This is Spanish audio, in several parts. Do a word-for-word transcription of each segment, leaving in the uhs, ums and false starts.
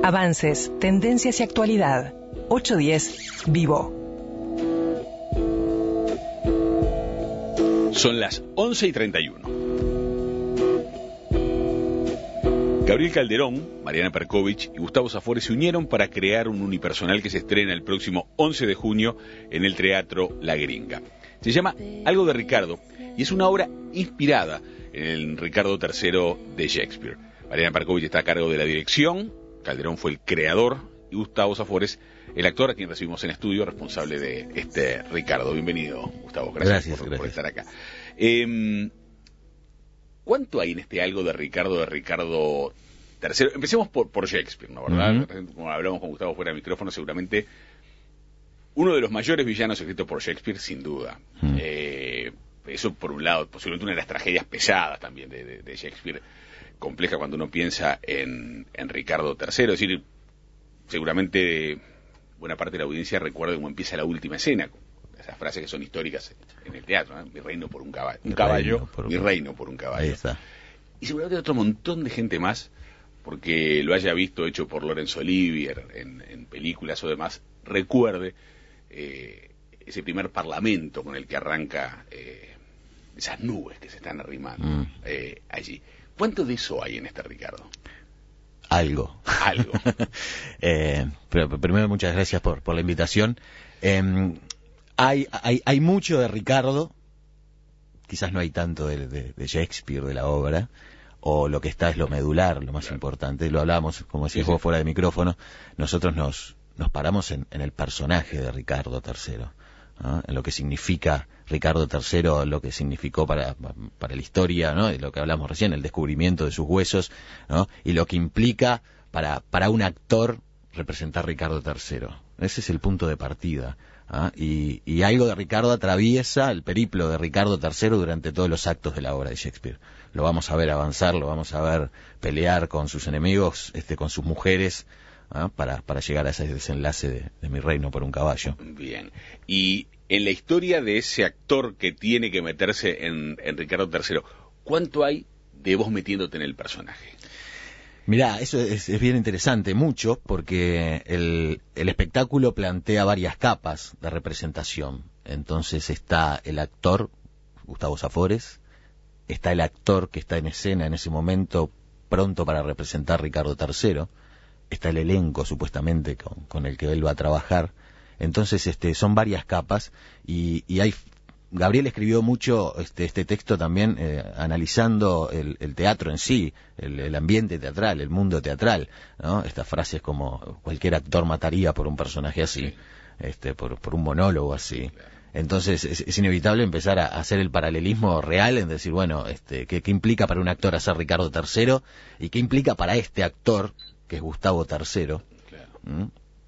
Avances, tendencias y actualidad. ocho diez Vivo. Son las once y treinta y uno. Gabriel Calderón, Mariana Perkovich y Gustavo Zafores se unieron para crear un unipersonal que se estrena el próximo once de junio en el Teatro La Gringa. Se llama Algo de Ricardo y es una obra inspirada en Ricardo tercero de Shakespeare. Mariana Perkovich está a cargo de la dirección, Calderón fue el creador y Gustavo Zafores el actor a quien recibimos en estudio, responsable de este Ricardo. Bienvenido, Gustavo. Gracias, gracias, por, gracias. por estar acá. Eh, ¿Cuánto hay en este Algo de Ricardo de Ricardo tercero? Empecemos por, por Shakespeare, ¿no? ¿Verdad? Uh-huh. Como hablamos con Gustavo fuera de micrófono, seguramente uno de los mayores villanos escritos por Shakespeare, sin duda. Uh-huh. Eh, eso por un lado, posiblemente una de las tragedias pesadas también de, de, de Shakespeare, compleja cuando uno piensa en, en Ricardo tercero. Es decir, seguramente buena parte de la audiencia recuerda cómo empieza la última escena, esas frases que son históricas en el teatro, ¿no? Mi reino por un caballo, un mi caballo, reino por un... mi reino por un caballo. Ahí está. Y seguramente otro montón de gente más, porque lo haya visto hecho por Laurence Olivier en, en películas o demás, recuerde eh, ese primer parlamento con el que arranca eh, esas nubes que se están arrimando mm. eh, allí. ¿Cuánto de eso hay en este Ricardo? Algo. Algo. eh, pero primero, muchas gracias por, por la invitación. Eh, hay, hay, hay mucho de Ricardo, quizás no hay tanto de, de, de Shakespeare, de la obra, o lo que está es lo medular, lo más claro. importante. Lo hablábamos, como decías sí, vos, sí. fuera de micrófono. Nosotros nos, nos paramos en, en el personaje de Ricardo tercero, ¿no? En lo que significa Ricardo tercero, lo que significó para, para la historia, ¿no? Y lo que hablamos recién, el descubrimiento de sus huesos, ¿no? Y lo que implica para, para un actor representar Ricardo tercero. Ese es el punto de partida. ¿Ah? Y, y algo de Ricardo atraviesa el periplo de Ricardo tercero durante todos los actos de la obra de Shakespeare. Lo vamos a ver avanzar, lo vamos a ver pelear con sus enemigos, este, con sus mujeres, ¿ah? para, para llegar a ese desenlace de, de mi reino por un caballo. Bien. Y en la historia de ese actor que tiene que meterse en, en Ricardo tercero, ¿cuánto hay de vos metiéndote en el personaje? Mirá, eso es, es bien interesante, mucho, porque el, el espectáculo plantea varias capas de representación. Entonces está el actor, Gustavo Zafores, está el actor que está en escena en ese momento, pronto para representar Ricardo tercero, está el elenco, supuestamente, con, con el que él va a trabajar. Entonces este, son varias capas, y, y hay... Gabriel escribió mucho este, este texto también eh, analizando el, el teatro en sí, el, el ambiente teatral, el mundo teatral, ¿no? Estas frases como cualquier actor mataría por un personaje así, este, por, por un monólogo así. Entonces es, es inevitable empezar a, a hacer el paralelismo real en decir, bueno, este, ¿qué, qué implica para un actor hacer Ricardo tercero y qué implica para este actor, que es Gustavo tercero, ¿Mm?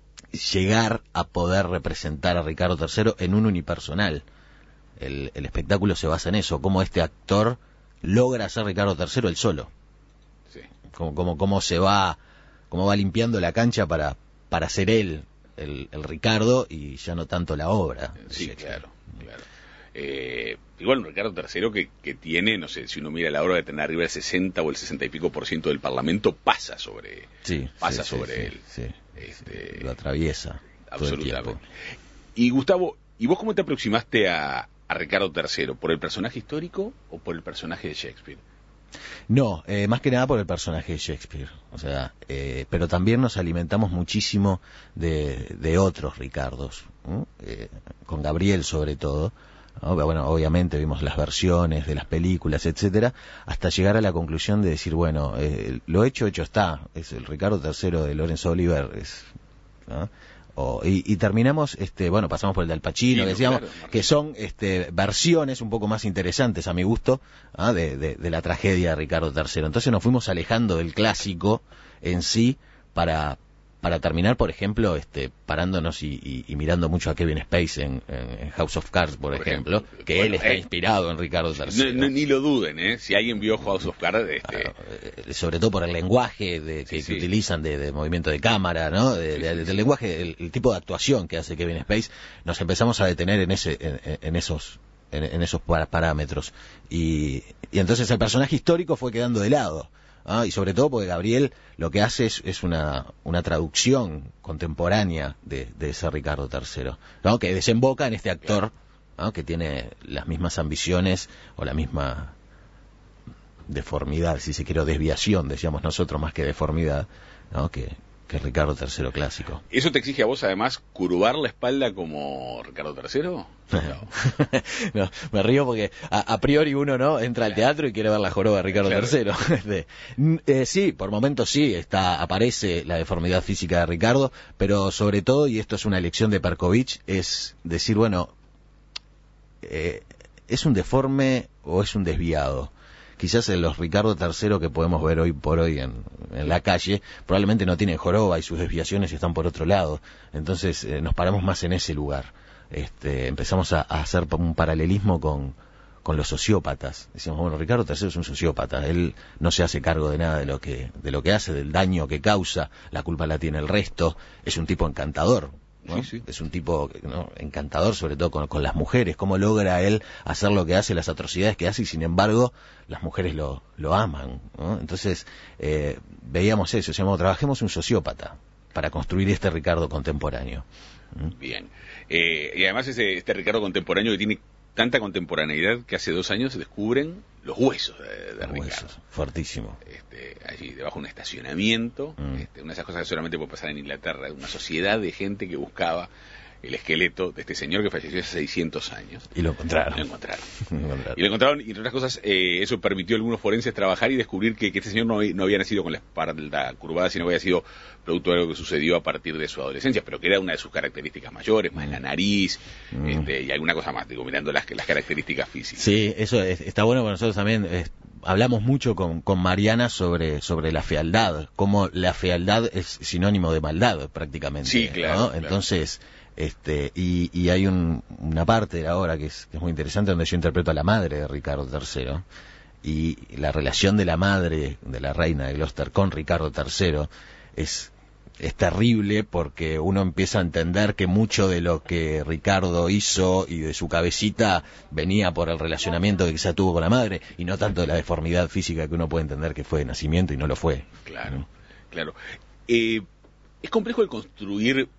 llegar a poder representar a Ricardo tercero en un unipersonal? El, el espectáculo se basa en eso, cómo este actor logra hacer Ricardo tercero él solo. Sí. Cómo, cómo, cómo se va, cómo va limpiando la cancha para, para ser él, el, el Ricardo, y ya no tanto la obra. Sí, claro, claro. Eh, igual un Ricardo tercero que, que tiene, no sé, si uno mira la obra de tener arriba el sesenta o el sesenta y pico por ciento del Parlamento, pasa sobre, sí, pasa sí, sobre sí, él. Sí, este, sí, lo atraviesa. Absolutamente. Y Gustavo, ¿y vos cómo te aproximaste a a Ricardo tercero? ¿Por el personaje histórico o por el personaje de Shakespeare? No, eh, más que nada por el personaje de Shakespeare. O sea, eh, pero también nos alimentamos muchísimo de, de otros Ricardos, ¿no? eh, con Gabriel sobre todo, ¿no? Bueno, obviamente vimos las versiones de las películas, etcétera, hasta llegar a la conclusión de decir, bueno, eh, lo hecho, hecho está. Es el Ricardo tercero de Laurence Olivier, es, ¿no? O, y, y terminamos, este, bueno, pasamos por el de Al Pacino, sí, decíamos, claro, no, que son este, versiones un poco más interesantes a mi gusto, ¿ah? de, de, de la tragedia de Ricardo tercero. Entonces nos fuimos alejando del clásico en sí para para terminar, por ejemplo, este, parándonos y, y, y mirando mucho a Kevin Spacey en, en House of Cards, por, por ejemplo, ejemplo, que bueno, él está eh, inspirado en Ricardo tercero. No, no, ni lo duden, ¿eh? Si alguien vio House of Cards... Este... Claro, eh, sobre todo por el lenguaje de, que, sí, sí. que utilizan de, de movimiento de cámara, ¿no? De, sí, de, sí, del sí. lenguaje, el, el tipo de actuación que hace Kevin Spacey, nos empezamos a detener en ese en, en esos en, en esos parámetros. Y, y entonces el personaje histórico fue quedando de lado. ¿ah? Y sobre todo porque Gabriel lo que hace es, es una, una traducción contemporánea de, de ese Ricardo tercero, ¿no? Que desemboca en este actor, ¿no? Que tiene las mismas ambiciones o la misma deformidad, si se quiere, o desviación, decíamos nosotros, más que deformidad, ¿no? que, que Ricardo tercero clásico. ¿Eso te exige a vos, además, curvar la espalda como Ricardo tercero? No. No, me río porque a, a priori uno no entra al teatro y quiere ver la joroba de Ricardo Claro. tercero. Este, eh, sí, por momentos sí, está aparece la deformidad física de Ricardo, pero sobre todo, y esto es una elección de Perkovich, es decir, bueno, eh, ¿es un deforme o es un desviado? Quizás en los Ricardo tercero que podemos ver hoy por hoy en, en la calle, probablemente no tienen joroba y sus desviaciones están por otro lado. Entonces eh, nos paramos más en ese lugar. Este, empezamos a, a hacer un paralelismo con, con los sociópatas. Decíamos, bueno, Ricardo tercero es un sociópata. Él no se hace cargo de nada de lo que, de lo que hace, del daño que causa. La culpa la tiene el resto. Es un tipo encantador, ¿no? Sí, sí. Es un tipo, ¿no?, encantador, sobre todo con, con las mujeres. Cómo logra él hacer lo que hace, las atrocidades que hace, y sin embargo las mujeres lo, lo aman, ¿no? Entonces eh, veíamos eso, decíamos, trabajemos un sociópata para construir este Ricardo contemporáneo. ¿Mm? Bien. Eh, y además ese, este Ricardo contemporáneo que tiene tanta contemporaneidad que hace dos años se descubren los huesos de, de Ricardo. Huesos, fuertísimo. Este, allí debajo de un estacionamiento, Mm. este, una de esas cosas que solamente puede pasar en Inglaterra, una sociedad de gente que buscaba el esqueleto de este señor que falleció hace seiscientos años. Y lo encontraron. Lo encontraron. Lo encontraron. Y lo encontraron, y entre otras cosas, eh, eso permitió a algunos forenses trabajar y descubrir que, que este señor no, no había nacido con la espalda curvada, sino que había sido producto de algo que sucedió a partir de su adolescencia, pero que era una de sus características mayores, más la nariz, Mm. este, y alguna cosa más, digo, mirando las, las características físicas. Sí, eso es- está bueno, porque nosotros también es, hablamos mucho con, con Mariana sobre, sobre la fealdad, cómo la fealdad es sinónimo de maldad prácticamente. Sí, claro, ¿no? claro. Entonces, este, y, y hay un, una parte de la obra que es, que es muy interesante, donde yo interpreto a la madre de Ricardo tercero, y la relación de la madre de la reina de Gloucester con Ricardo tercero es es terrible, porque uno empieza a entender que mucho de lo que Ricardo hizo y de su cabecita venía por el relacionamiento que quizá tuvo con la madre, y no tanto de la deformidad física que uno puede entender que fue de nacimiento y no lo fue. Claro, claro. Eh, es complejo el construir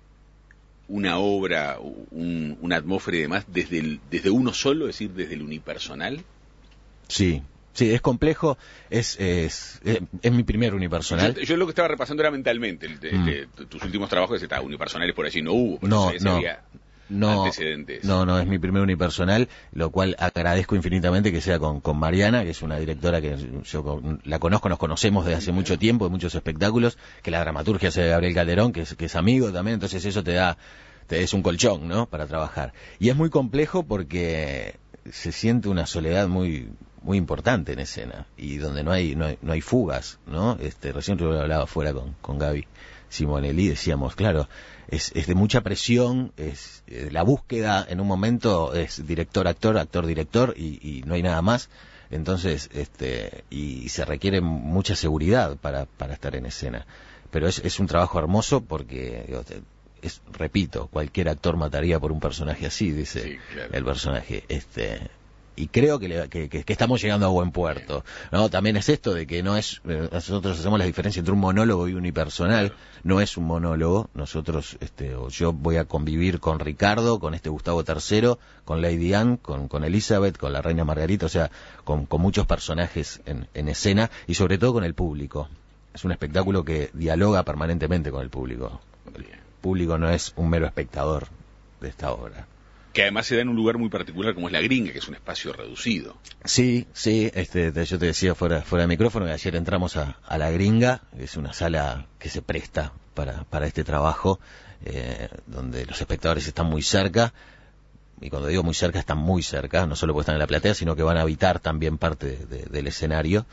una obra, un, una atmósfera y demás desde, el, desde uno solo, es decir, desde el unipersonal. Sí, sí, es complejo, es, es, es, es mi primer unipersonal. Yo, yo lo que estaba repasando era mentalmente, el, el, Mm. el, tus últimos trabajos, está, unipersonales por allí no hubo, pero No, sabía si no. había No, antecedentes. no, no, es mi primer unipersonal, lo cual agradezco infinitamente que sea con, con Mariana, que es una directora que yo con- la conozco, nos conocemos desde hace mucho tiempo, de muchos espectáculos, que la dramaturgia hace de Gabriel Calderón, que es, que es amigo también, entonces eso te da, te es un colchón, ¿no?, para trabajar. Y es muy complejo porque se siente una soledad muy muy importante en escena, y donde no hay no hay, no hay fugas, ¿no? Este, recién yo hablaba fuera con, con Gaby Simonelli, decíamos, claro, es, es de mucha presión, es eh, la búsqueda en un momento es director-actor, actor-director, y, y no hay nada más. Entonces, este, y se requiere mucha seguridad para, para estar en escena. Pero es, es un trabajo hermoso porque, digo, te- es, repito, cualquier actor mataría por un personaje así, dice Sí, claro. el personaje. Este, y creo que, le- que, que- que estamos llegando a buen puerto, ¿no? También es esto de que no es, eh, nosotros hacemos la diferencia entre un monólogo y unipersonal. Claro. No es un monólogo, nosotros, este, o yo voy a convivir con Ricardo, con este Gustavo tercero, con Lady Anne, con, con Elizabeth, con la reina Margarita, o sea, con, con muchos personajes en, en escena, y sobre todo con el público. Es un espectáculo que dialoga permanentemente con el público. El Bien. público no es un mero espectador de esta obra. Que además se da en un lugar muy particular como es la Gringa, que es un espacio reducido. Sí, sí, este, te- yo te decía fuera, fuera de micrófono que ayer entramos a, a La Gringa, que es una sala que se presta para, para este trabajo, eh, donde los espectadores están muy cerca, y cuando digo muy cerca, están muy cerca, no solo porque están en la platea, sino que van a habitar también parte de- de- del escenario,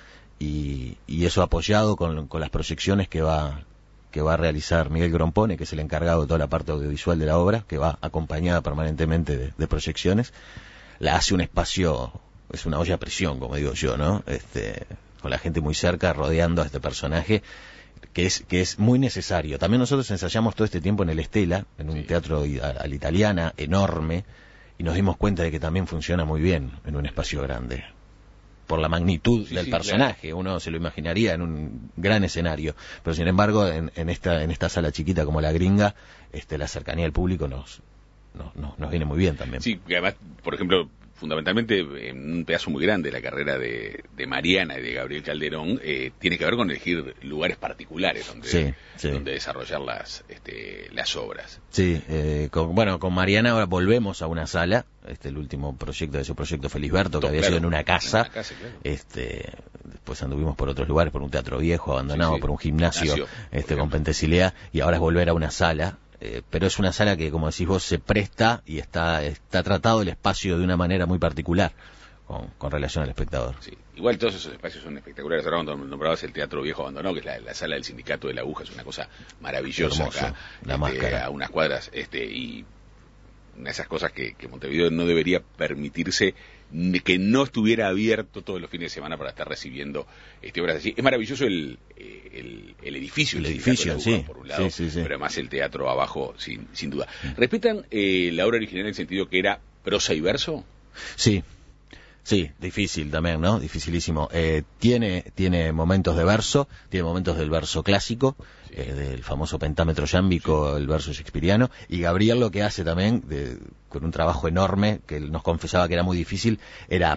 y, y eso apoyado con, con las proyecciones que va que va a realizar Miguel Grompone, que es el encargado de toda la parte audiovisual de la obra, que va acompañada permanentemente de, de proyecciones, la hace un espacio, es una olla a presión, como digo yo, ¿no? Este, con la gente muy cerca, rodeando a este personaje, que es que es muy necesario. También nosotros ensayamos todo este tiempo en el Estela, en un Sí. teatro i- a, a la italiana, enorme, y nos dimos cuenta de que también funciona muy bien en un espacio grande. por la magnitud sí, del sí, personaje. Claro. Uno se lo imaginaría en un gran escenario, pero sin embargo en, en esta en esta sala chiquita como la Gringa, este, la cercanía al público nos, nos, nos, nos viene muy bien también. Sí, y además, por ejemplo, fundamentalmente en un pedazo muy grande de la carrera de, de Mariana y de Gabriel Calderón eh, tiene que ver con elegir lugares particulares donde, sí, sí. donde desarrollar las este, las obras. Sí, eh, con, bueno, con Mariana ahora volvemos a una sala, este el último proyecto de ese proyecto Felisberto, que había Claro, sido en una casa, en una casa, claro. este después anduvimos por otros lugares, por un teatro viejo abandonado, Sí, sí. por un gimnasio, Gimnasio, este por con Pentesilea, y ahora es volver a una sala. Eh, pero es una sala que, como decís vos, se presta y está está tratado el espacio de una manera muy particular con, con relación al espectador. Sí. Igual todos esos espacios son espectaculares. Ahora cuando nombrabas el Teatro Viejo Abandonado, que es la, la sala del Sindicato de la Aguja, es una cosa maravillosa. Hermoso, acá, la este, máscara. a unas cuadras, este y una de esas cosas que, que Montevideo no debería permitirse que no estuviera abierto todos los fines de semana para estar recibiendo este, obras así. Es maravilloso el, el, el edificio, el el edificio, Aguja, sí, por un lado, sí, sí, sí. pero además el teatro abajo, sin, sin duda. ¿Respetan eh, la obra original en el sentido que era prosa y verso? Sí, sí, difícil también, ¿no? Dificilísimo. Eh, tiene, tiene momentos de verso, tiene momentos del verso clásico, sí. eh, del famoso pentámetro yámbico, sí. el verso shakespeariano, y Gabriel lo que hace también, de, con un trabajo enorme, que él nos confesaba que era muy difícil, era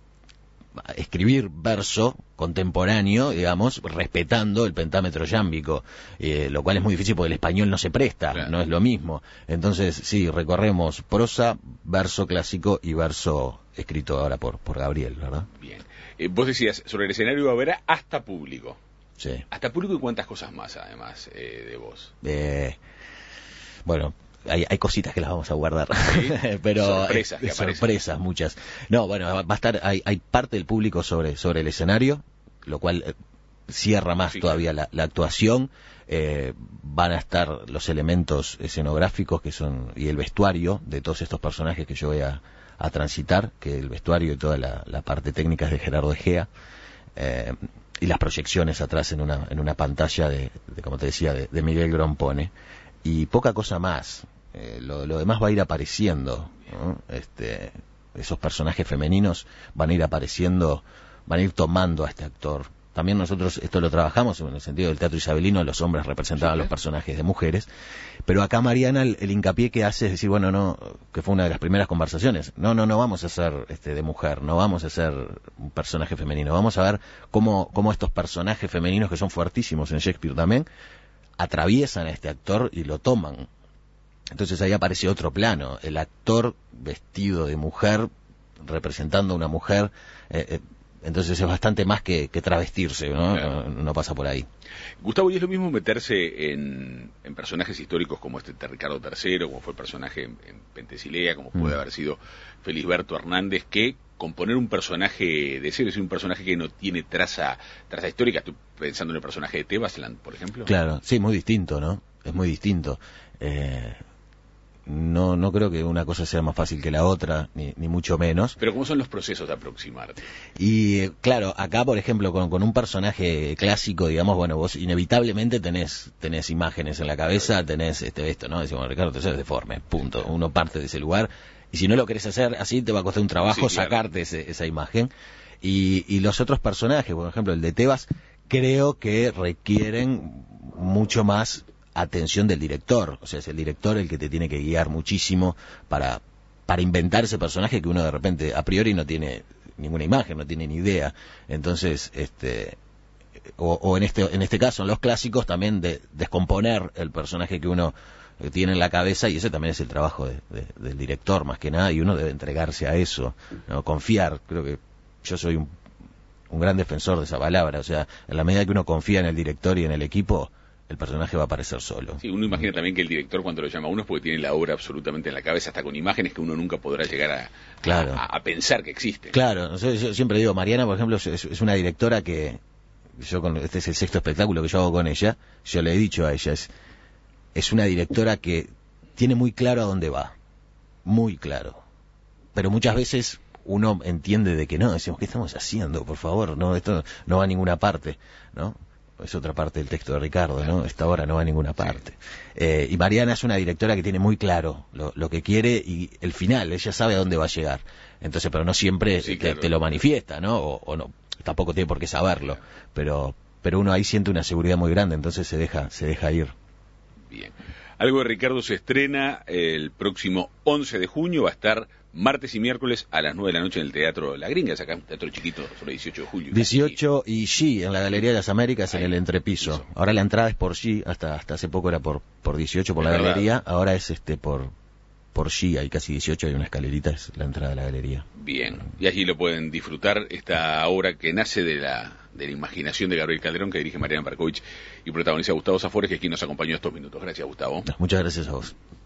escribir verso contemporáneo, digamos, respetando el pentámetro yámbico, eh, lo cual es muy difícil porque el español no se presta, claro. no es lo mismo. Entonces, sí, recorremos prosa, verso clásico y verso escrito ahora por, por Gabriel, ¿verdad? Bien. Eh, vos decías, sobre el escenario va a haber hasta público. Sí. Hasta público y cuántas cosas más, además, eh, de vos. Eh, bueno... Hay, hay cositas que las vamos a guardar, ¿Sí? pero sorpresas, eh, sorpresas muchas. No, bueno, va a estar, hay, hay parte del público sobre sobre el escenario, lo cual eh, cierra más sí, todavía la, la actuación. Eh, van a estar los elementos escenográficos que son y el vestuario de todos estos personajes que yo voy a, a transitar, que el vestuario y toda la, la parte técnica es de Gerardo Egea. Eh, y las proyecciones atrás en una en una pantalla de, de como te decía, de, de Miguel Grompone. Y poca cosa más. Eh, lo, lo demás va a ir apareciendo, ¿no? Este, esos personajes femeninos van a ir apareciendo, van a ir tomando a este actor. También nosotros esto lo trabajamos en el sentido del teatro isabelino, los hombres representaban a los personajes de mujeres, pero acá Mariana el, el hincapié que hace es decir, bueno, no, que fue una de las primeras conversaciones, no, no, no vamos a hacer este de mujer, no vamos a hacer un personaje femenino, vamos a ver cómo, cómo estos personajes femeninos que son fuertísimos en Shakespeare también, atraviesan a este actor y lo toman. Entonces ahí aparece otro plano, el actor vestido de mujer, representando a una mujer, eh, eh, entonces es bastante más que, que travestirse, ¿no? Claro. No, no pasa por ahí. Gustavo, ¿y es lo mismo meterse en, en personajes históricos como este de Ricardo tercero, como fue el personaje en, en Pentesilea, como puede mm. haber sido Felisberto Hernández, que componer un personaje de cero, es un personaje que no tiene traza traza histórica? Estoy pensando en el personaje de Tebasland, por ejemplo. Claro, sí, muy distinto, ¿no? Es muy distinto. Eh, no no creo que una cosa sea más fácil que la otra, ni, ni mucho menos. Pero ¿cómo son los procesos de aproximarte? Y claro, acá, por ejemplo, con, con un personaje clásico, digamos, bueno, vos inevitablemente tenés tenés imágenes en la cabeza, tenés este esto, ¿no? Decimos, Ricardo tercero es deforme, punto. Uno parte de ese lugar. Y si no lo querés hacer así, te va a costar un trabajo sí, claro. sacarte ese, esa imagen. Y, y los otros personajes, por ejemplo, el de Tebas, creo que requieren mucho más atención del director. O sea, es el director el que te tiene que guiar muchísimo para, para inventar ese personaje que uno de repente, a priori, no tiene ninguna imagen, no tiene ni idea. Entonces, este... O, o en este en este caso, en los clásicos, también de descomponer el personaje que uno tiene en la cabeza, y ese también es el trabajo de, de, del director más que nada, y uno debe entregarse a eso, ¿no? Confiar. Creo que yo soy un, un gran defensor de esa palabra. O sea, en la medida que uno confía en el director y en el equipo, el personaje va a aparecer solo. Sí, uno imagina también que el director, cuando lo llama a uno, es porque tiene la obra absolutamente en la cabeza, hasta con imágenes que uno nunca podrá llegar a, claro. a, a pensar que existen. Claro, yo, yo siempre digo, Mariana, por ejemplo, es, es una directora que yo con, este es el sexto espectáculo que yo hago con ella, yo le he dicho a ella, es, es una directora que tiene muy claro a dónde va, muy claro, pero muchas veces uno entiende de que no, decimos, ¿qué estamos haciendo? Por favor, no, esto no va a ninguna parte, ¿no? es otra parte del texto de Ricardo, ¿no? Esta obra no va a ninguna parte. Eh, y Mariana es una directora que tiene muy claro lo, lo que quiere y el final, ella sabe a dónde va a llegar. Entonces, pero no siempre sí, te, claro. te lo manifiesta, ¿no? O, o no, tampoco tiene por qué saberlo, pero pero uno ahí siente una seguridad muy grande, entonces se deja se deja ir. Bien. Algo de Ricardo se estrena el próximo once de junio, va a estar martes y miércoles a las nueve de la noche en el Teatro La Gringa, es acá un teatro chiquito, sobre dieciocho de julio. dieciocho y G, en la Galería de las Américas, Ahí, en el entrepiso. eso. Ahora la entrada es por G, hasta hasta hace poco era por por dieciocho por Es la verdad. galería, ahora es este por por G, hay casi dieciocho, hay una escalerita, es la entrada de la galería. Bien, y allí lo pueden disfrutar, esta obra que nace de la, de la imaginación de Gabriel Calderón, que dirige Mariana Berkovich y protagoniza Gustavo Zafores, que es quien nos acompañó estos minutos. Gracias, Gustavo. Muchas gracias a vos.